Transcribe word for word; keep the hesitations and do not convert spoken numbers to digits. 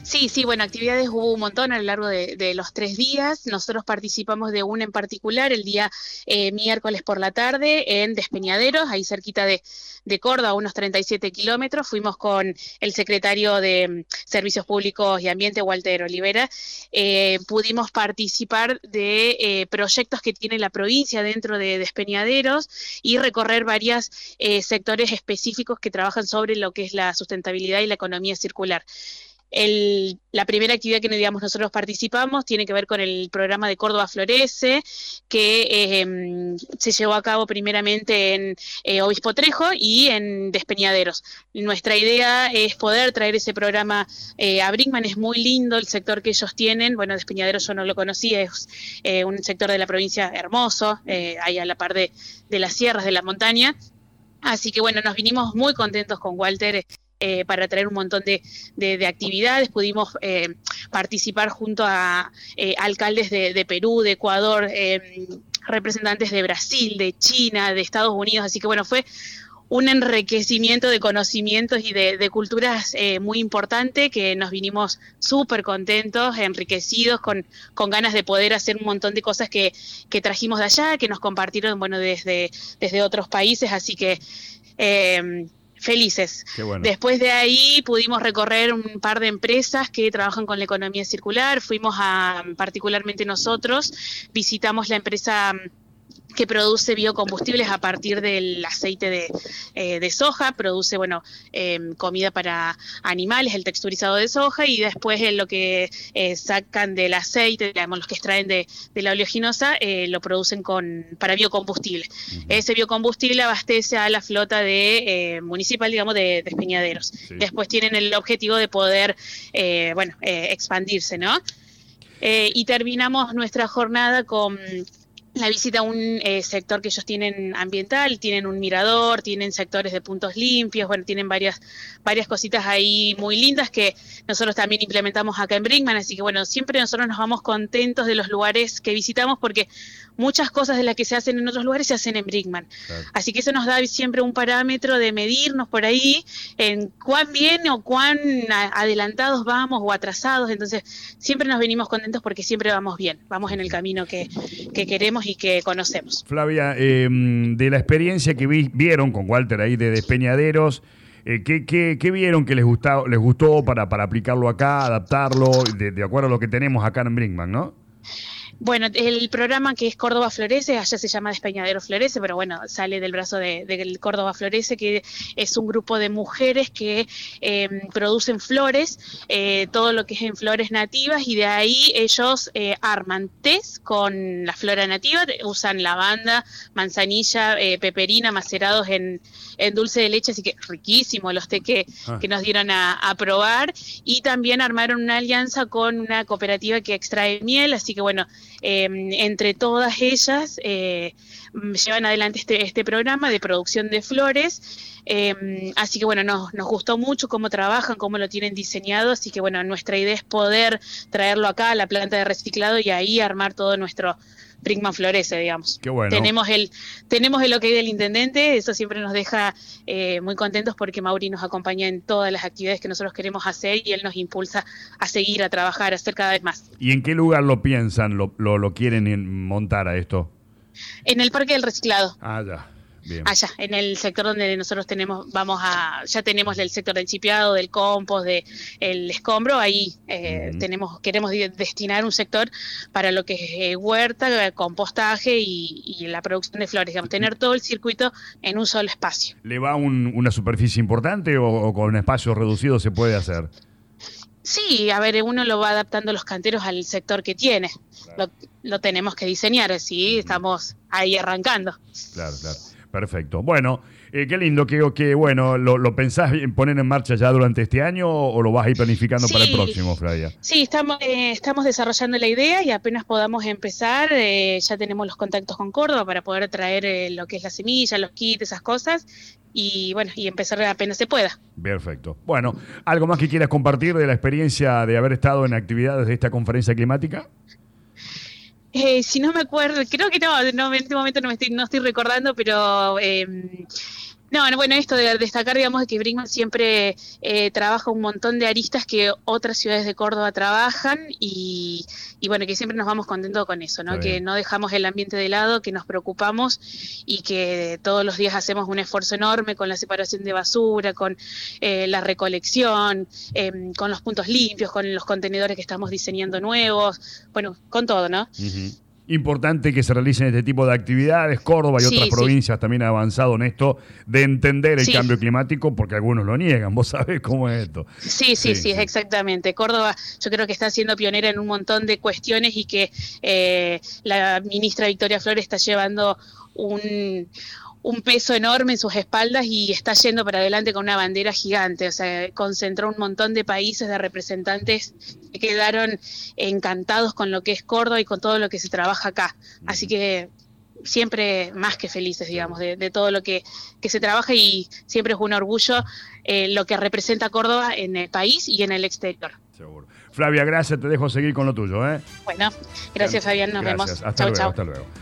Sí, sí, bueno, actividades hubo un montón a lo largo de, de los tres días. Nosotros participamos de una en particular el día eh, miércoles por la tarde en Despeñaderos, ahí cerquita de, de Córdoba, a unos treinta y siete kilómetros. Fuimos con el secretario de mm, Servicios Públicos y Ambiente, Walter Olivera. Eh, pudimos participar de eh, proyectos que tiene la provincia dentro de Despeñaderos y recorrer varios eh, sectores específicos que trabajan sobre lo que es la sustentabilidad y la economía circular. El, la primera actividad que digamos, nosotros participamos tiene que ver con el programa de Córdoba Florece, que eh, se llevó a cabo primeramente en eh, Obispo Trejo y en Despeñaderos. Nuestra idea es poder traer ese programa eh, a Brinkman. Es muy lindo el sector que ellos tienen. Bueno, Despeñaderos yo no lo conocía, es eh, un sector de la provincia hermoso, eh, ahí a la par de, de las sierras, de la montaña. Así que bueno, nos vinimos muy contentos con Walter Eh, para traer un montón de, de, de actividades. Pudimos eh, participar junto a eh, alcaldes de, de Perú, de Ecuador, eh, representantes de Brasil, de China, de Estados Unidos, así que bueno, fue un enriquecimiento de conocimientos y de, de culturas eh, muy importante, que nos vinimos súper contentos, enriquecidos, con, con ganas de poder hacer un montón de cosas que, que trajimos de allá, que nos compartieron bueno desde, desde otros países, así que eh, felices. Qué bueno. Después de ahí pudimos recorrer un par de empresas que trabajan con la economía circular. Fuimos a, particularmente nosotros, visitamos la empresa que produce biocombustibles a partir del aceite de, eh, de soja, produce bueno eh, comida para animales, el texturizado de soja, y después eh, lo que eh, sacan del aceite, digamos, los que extraen de, de la oleaginosa, eh, lo producen con para biocombustible. Uh-huh. Ese biocombustible abastece a la flota de eh, municipal, digamos, de Despeñaderos. Sí. Después tienen el objetivo de poder, eh, bueno, eh, expandirse, ¿no? Eh, y terminamos nuestra jornada con la visita a un eh, sector que ellos tienen ambiental, tienen un mirador, tienen sectores de puntos limpios, bueno, tienen varias varias cositas ahí muy lindas que nosotros también implementamos acá en Brinkman, así que bueno, siempre nosotros nos vamos contentos de los lugares que visitamos porque muchas cosas de las que se hacen en otros lugares se hacen en Brinkman. Claro. Así que eso nos da siempre un parámetro de medirnos por ahí en cuán bien o cuán adelantados vamos o atrasados, entonces siempre nos venimos contentos porque siempre vamos bien, vamos en el camino que, que queremos y que conocemos. Flavia, eh, de la experiencia que vi, vieron con Walter ahí de Despeñaderos, eh, ¿qué, qué, ¿qué vieron que les gustó, les gustó para, para aplicarlo acá, adaptarlo, de, de acuerdo a lo que tenemos acá en Brinkman, ¿no? Bueno, el programa que es Córdoba Florece, allá se llama Despeñaderos Florece, pero bueno, sale del brazo de, de Córdoba Florece, que es un grupo de mujeres que eh, producen flores, eh, todo lo que es en flores nativas, y de ahí ellos eh, arman tés con la flora nativa, usan lavanda, manzanilla, eh, peperina, macerados en, en dulce de leche, así que riquísimo los té que, ah. que nos dieron a, a probar, y también armaron una alianza con una cooperativa que extrae miel, así que bueno, Eh, entre todas ellas eh, llevan adelante este, este programa de producción de flores, eh, así que bueno, nos, nos gustó mucho cómo trabajan, cómo lo tienen diseñado, así que bueno, nuestra idea es poder traerlo acá a la planta de reciclado y ahí armar todo nuestro Brinkman Florece, digamos. Qué bueno. Tenemos el, tenemos el ok del intendente, eso siempre nos deja eh, muy contentos porque Mauri nos acompaña en todas las actividades que nosotros queremos hacer y él nos impulsa a seguir, a trabajar, a hacer cada vez más. ¿Y en qué lugar lo piensan, lo, lo, lo quieren montar a esto? En el Parque del Reciclado. Ah, ya. Bien. Allá, en el sector donde nosotros tenemos, vamos a, ya tenemos el sector del chipeado, del compost, de el escombro, ahí eh, uh-huh. tenemos, queremos destinar un sector para lo que es eh, huerta, compostaje y, y la producción de flores, digamos, tener todo el circuito en un solo espacio. ¿Le va un, una superficie importante o, o con un espacio reducido se puede hacer? Sí, a ver, uno lo va adaptando los canteros al sector que tiene, claro. lo, lo tenemos que diseñar, sí, uh-huh. estamos ahí arrancando. Claro, claro. Perfecto. Bueno, eh, qué lindo que, que bueno, ¿lo, ¿lo pensás poner en marcha ya durante este año o lo vas a ir planificando sí, para el próximo, Flavia? Sí, estamos, eh, estamos desarrollando la idea y apenas podamos empezar, eh, ya tenemos los contactos con Córdoba para poder traer eh, lo que es la semilla, los kits, esas cosas, y bueno, y empezar apenas se pueda. Perfecto. Bueno, ¿algo más que quieras compartir de la experiencia de haber estado en actividades de esta conferencia climática? Eh, si no me acuerdo, creo que no, no en este momento no me estoy, no estoy recordando, pero eh, No, no, bueno, esto de destacar, digamos, de que Brinkmann siempre eh, trabaja un montón de aristas que otras ciudades de Córdoba trabajan y, y bueno, que siempre nos vamos contentos con eso, ¿no? Que no dejamos el ambiente de lado, que nos preocupamos y que todos los días hacemos un esfuerzo enorme con la separación de basura, con eh, la recolección, eh, con los puntos limpios, con los contenedores que estamos diseñando nuevos, bueno, con todo, ¿no? Uh-huh. Importante que se realicen este tipo de actividades. Córdoba y sí, otras provincias sí. también han avanzado en esto de entender el sí. cambio climático, porque algunos lo niegan. Vos sabés cómo es esto. Sí, sí, sí, sí, sí, exactamente. Córdoba yo creo que está siendo pionera en un montón de cuestiones y que eh, la ministra Victoria Flores está llevando un... un peso enorme en sus espaldas y está yendo para adelante con una bandera gigante, o sea, concentró un montón de países, de representantes que quedaron encantados con lo que es Córdoba y con todo lo que se trabaja acá, así que siempre más que felices, digamos, de, de todo lo que, que se trabaja y siempre es un orgullo eh, lo que representa Córdoba en el país y en el exterior. Seguro. Flavia, gracias, te dejo seguir con lo tuyo, ¿eh? Bueno, gracias Fabián, nos gracias. vemos. Hasta Chau, luego, chau. Hasta luego.